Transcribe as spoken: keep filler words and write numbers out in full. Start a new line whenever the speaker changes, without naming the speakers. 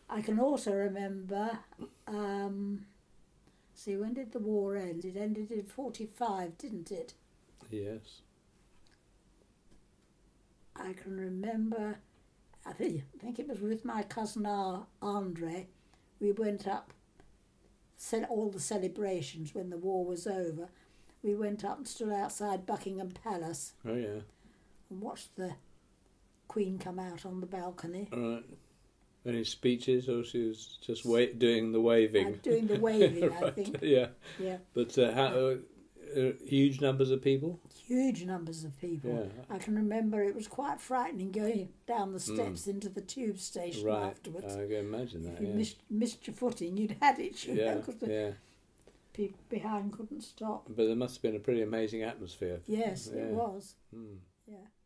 I can also remember, um, see, when did the war end? It ended in forty-five, didn't it?
Yes.
I can remember, I think, I think it was with my cousin Ar- Andre, we went up, said all the celebrations when the war was over. We went up and stood outside Buckingham Palace
Oh, yeah.
and watched the Queen come out on the balcony.
All right. Any speeches, or she was just wa- doing the waving?
Uh, doing the waving, I
Right,
think.
Yeah.
Yeah.
But uh, how, uh, uh, huge numbers of people?
Huge numbers of people.
Yeah.
I can remember it was quite frightening going down the steps mm. into the tube station
right.
afterwards.
I can imagine that,
If you
yeah.
missed, missed your footing, you'd had it, you
yeah,
know, because the
yeah.
people behind couldn't stop.
But there must have been a pretty amazing atmosphere.
Yes,
yeah.
it was.
Mm.
Yeah.